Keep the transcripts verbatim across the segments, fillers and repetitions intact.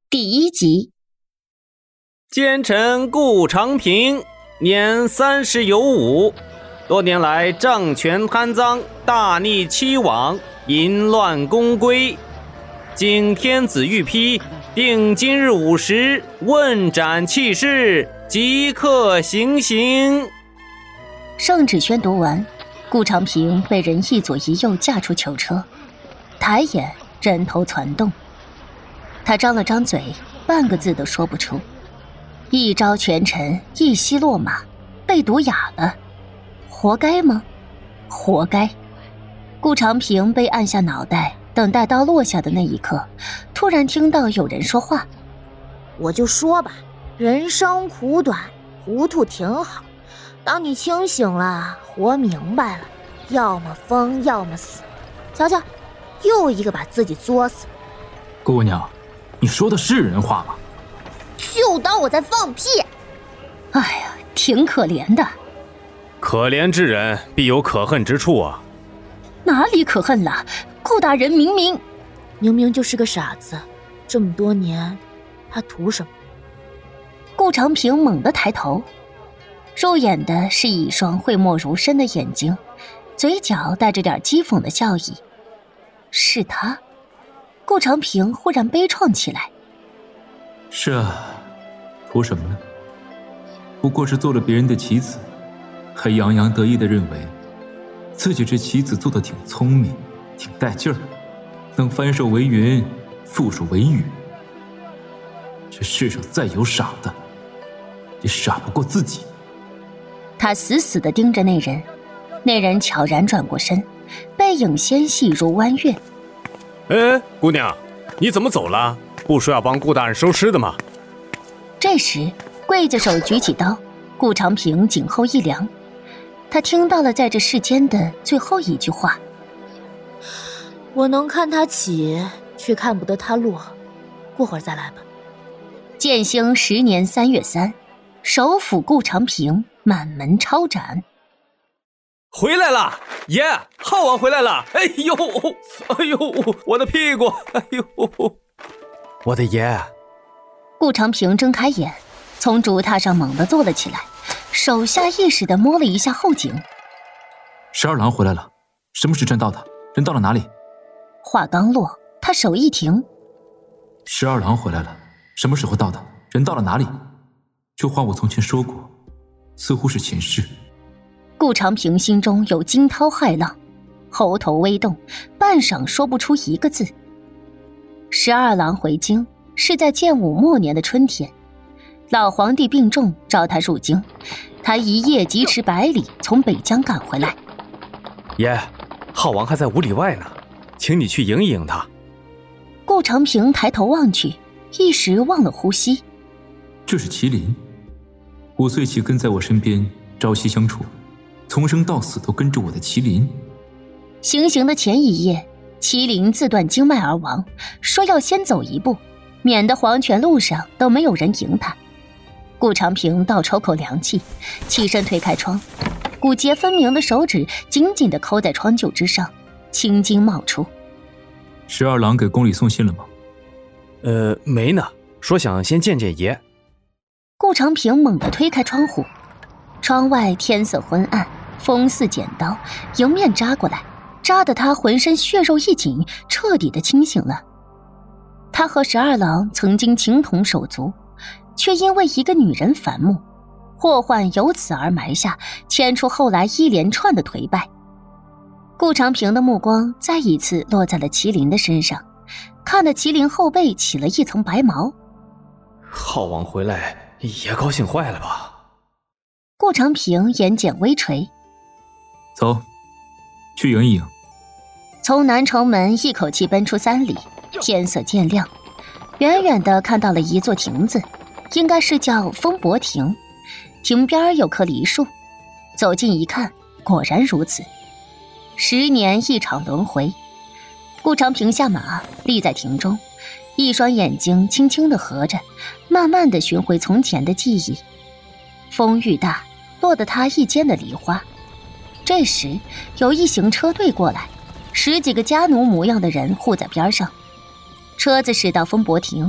第一集。 奸臣顾长平，年三十有五，多年来掌权贪赃，大逆欺罔，淫乱宫规。经天子御批，定今日午时问斩弃市，即刻行刑。 圣旨宣读完，顾长平被人一左一右架出囚车，抬眼人头攒动。他张了张嘴，半个字都说不出。一朝权臣，一夕落马，被毒哑了，活该吗？活该。顾长平被按下脑袋，等待刀落下的那一刻，突然听到有人说话： 我就说吧，人生苦短，糊涂挺好。当你清醒了，活明白了，要么疯，要么死。瞧瞧，又一个把自己作死。 姑娘，你说的是人话吗？ 就当我在放屁。 哎呀，挺可怜的。 可怜之人必有可恨之处啊。 哪里可恨了？顾大人明明明明就是个傻子，这么多年他图什么？ 顾长平猛地抬头，入眼的是一双讳莫如深的眼睛，嘴角带着点讥讽的笑意。是他。顾长平忽然悲怆起来。 是啊，图什么呢？不过是做了别人的棋子，还洋洋得意地认为自己这棋子做得挺聪明，挺带劲儿，能翻手为云，覆手为雨。这世上再有傻的，也傻不过自己。 他死死地盯着那人，那人悄然转过身，背影纤细如弯月。 哎，姑娘，你怎么走了？不说要帮顾大人收尸的吗？ 这时刽子手举起刀，顾长平颈后一凉，他听到了在这世间的最后一句话： 我能看他起，却看不得他落，过会儿再来吧。 建兴十年三月三，首府顾长平满门抄斩。 回来了，爷，浩王回来了！哎呦，哎呦，我的屁股！哎呦，我的爷！ 顾长平睁开眼，从竹榻上猛地坐了起来，手下意识地摸了一下后颈。 十二郎回来了，什么时辰到的？人到了哪里？ 话刚落，他手一停。 十二郎回来了，什么时候到的？人到了哪里？这话我从前说过，似乎是前世。 顾长平心中有惊涛骇浪，喉头微动，半晌说不出一个字。十二郎回京是在建武末年的春天，老皇帝病重，召他入京，他一夜疾驰百里，从北疆赶回来。 爷，浩王还在五里外呢，请你去迎一迎他。 顾长平抬头望去，一时忘了呼吸。 这是麒麟，五岁起跟在我身边，朝夕相处，从生到死都跟着我的麒麟。 行刑的前一夜，麒麟自断经脉而亡，说要先走一步，免得黄泉路上都没有人迎他。顾长平倒抽口凉气，起身推开窗，骨节分明的手指紧紧地扣在窗柩之上，青筋冒出。 十二郎给宫里送信了吗？ 呃，没呢，说想先见见爷。 顾长平猛地推开窗户，窗外天色昏暗，风似剪刀迎面扎过来，扎得他浑身血肉一紧，彻底的清醒了。他和十二郎曾经情同手足，却因为一个女人反目，祸患由此而埋下，牵出后来一连串的颓败。顾长平的目光再一次落在了麒麟的身上，看得麒麟后背起了一层白毛。 浩王回来，爷高兴坏了吧？ 顾长平眼睑微垂， 走，去迎一迎。 从南城门一口气奔出三里，天色渐亮，远远地看到了一座亭子，应该是叫风伯亭，亭边有棵梨树。走近一看，果然如此。十年一场轮回，顾长平下马，立在亭中，一双眼睛轻轻地合着，慢慢地寻回从前的记忆。风愈大，落得他一肩的梨花。这时有一行车队过来，十几个家奴模样的人护在边上。车子驶到风伯亭，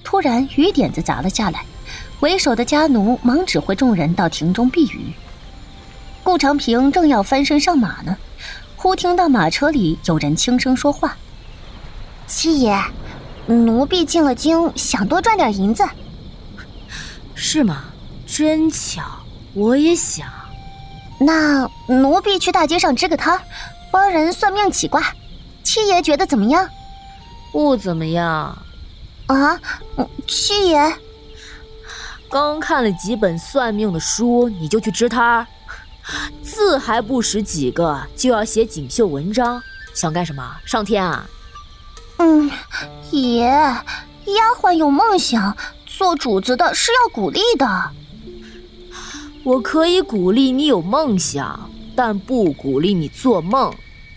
突然雨点子砸了下来，为首的家奴忙指挥众人到亭中避雨。顾长平正要翻身上马呢，忽听到马车里有人轻声说话：“ 七爷，奴婢进了京，想多赚点银子。” 是吗？真巧，我也想。 那奴婢去大街上支个摊，帮人算命起卦，七爷觉得怎么样？ 不怎么样。 啊，七爷， 刚看了几本算命的书，你就去支摊儿？字还不识几个，就要写锦绣文章，想干什么？上天啊？ 嗯，爷，丫鬟有梦想，做主子的是要鼓励的。 我可以鼓励你有梦想，但不鼓励你做梦。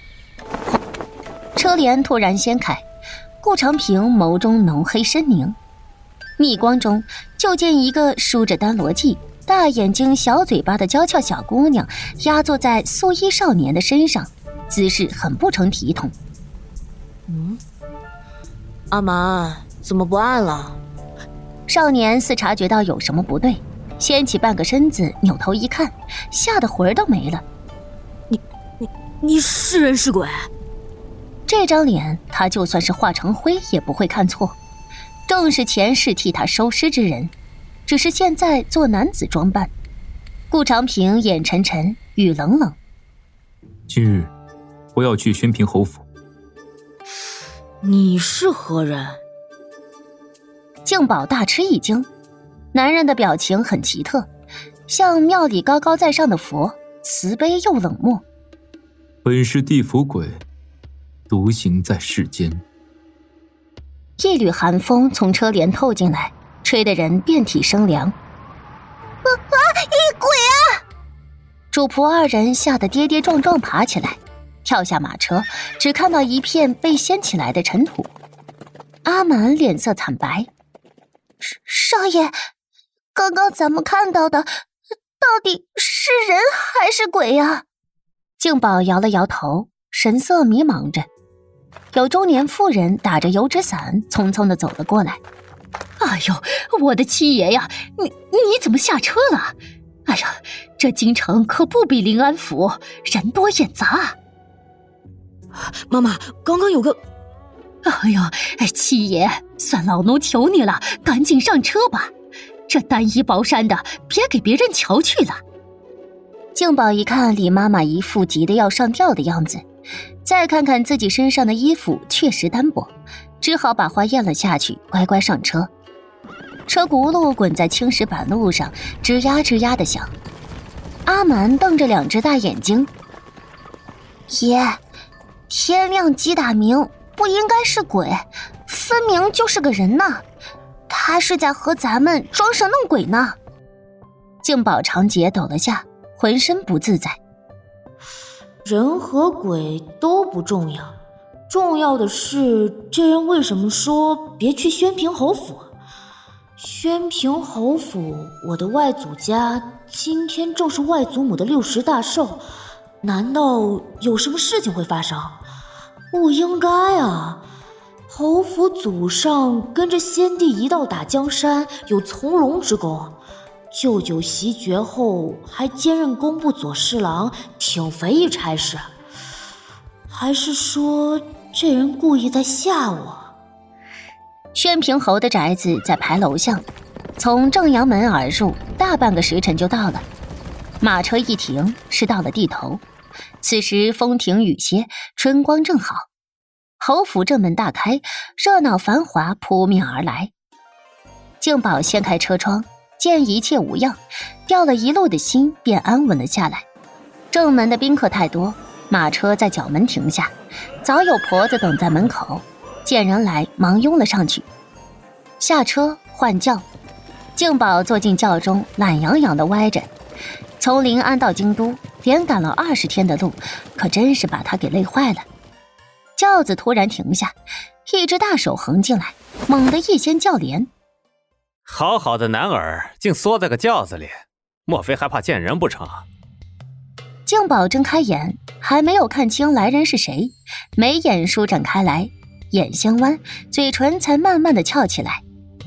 车帘突然掀开，顾长平眸中浓黑深凝，逆光中就见一个梳着单罗髻、大眼睛小嘴巴的娇俏小姑娘压坐在素衣少年的身上，姿势很不成体统。 嗯，阿蛮，怎么不按了？ 少年似察觉到有什么不对，掀起半个身子，扭头一看，吓得魂儿都没了。 你你你是人是鬼？ 这张脸他就算是化成灰也不会看错，正是前世替他收尸之人，只是现在做男子装扮。顾长平眼沉沉，语冷冷：“ 今日我要去宣平侯府。” 你是何人？ 静宝大吃一惊，男人的表情很奇特，像庙里高高在上的佛，慈悲又冷漠。 本是地府鬼，独行在世间。 一缕寒风从车帘透进来，吹得人遍体生凉。 啊啊！一鬼啊！ 主仆二人吓得跌跌撞撞爬起来，跳下马车，只看到一片被掀起来的尘土。阿蛮脸色惨白：“ 少爷，刚刚咱们看到的，到底是人还是鬼呀？” 静宝摇了摇头，神色迷茫着。有中年妇人打着油纸伞匆匆地走了过来。 “哎呦，我的七爷呀，你你怎么下车了？哎呀，这京城可不比临安府，人多眼杂。”“ 妈妈，刚刚有个…… 哎呀，七爷，算老奴求你了，赶紧上车吧，这单衣薄衫的，别给别人瞧去了。” 静宝一看李妈妈一副急得要上吊的样子，再看看自己身上的衣服确实单薄，只好把话咽了下去，乖乖上车。车轱辘滚在青石板路上，吱呀吱呀的响。阿蛮瞪着两只大眼睛：“ 爷，天亮鸡打鸣，不应该是鬼，分明就是个人呢。他是在和咱们装神弄鬼呢。” 静宝长睫抖了下，浑身不自在。 人和鬼都不重要，重要的是这人为什么说别去宣平侯府？宣平侯府，我的外祖家今天正是外祖母的六十大寿，难道有什么事情会发生？不应该啊！侯府祖上跟着先帝一道打江山，有从龙之功。舅舅袭爵后还兼任工部左侍郎，挺肥一差事。还是说这人故意在吓我？ 宣平侯的宅子在牌楼巷，从正阳门而入，大半个时辰就到了。马车一停，是到了地头。此时风停雨歇，春光正好，侯府正门大开，热闹繁华扑面而来。静宝掀开车窗，见一切无恙，掉了一路的心便安稳了下来。正门的宾客太多，马车在角门停下，早有婆子等在门口，见人来忙拥了上去。下车换轿，静宝坐进轿中，懒洋洋地歪着。从临安到京都，连赶了二十天的路，可真是把他给累坏了。轿子突然停下，一只大手横进来，猛地一掀轿帘。 好好的男儿竟缩在个轿子里，莫非还怕见人不成？ 静宝睁开眼，还没有看清来人是谁，眉眼舒展开来，眼相弯，嘴唇才慢慢的翘起来。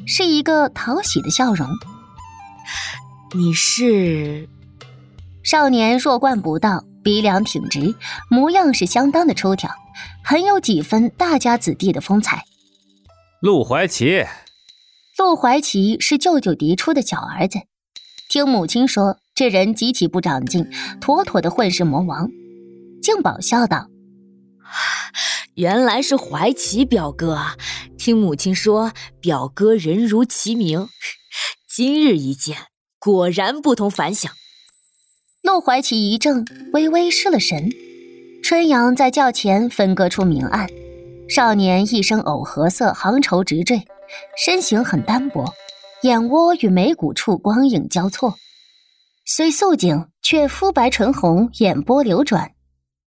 是一个讨喜的笑容。 你是？ 少年弱冠不到，鼻梁挺直，模样是相当的出挑，很有几分大家子弟的风采。 陆怀奇。 陆怀奇是舅舅嫡出的小儿子，听母亲说这人极其不长进，妥妥的混世魔王。静宝笑道： 原来是怀奇表哥啊，听母亲说表哥人如其名，今日一见，果然不同凡响。 陆怀奇一怔，微微失了神。春阳在轿前分割出明暗，少年一身藕荷色杭绸直坠，身形很单薄，眼窝与眉骨处光影交错，虽素净却肤白唇红，眼波流转，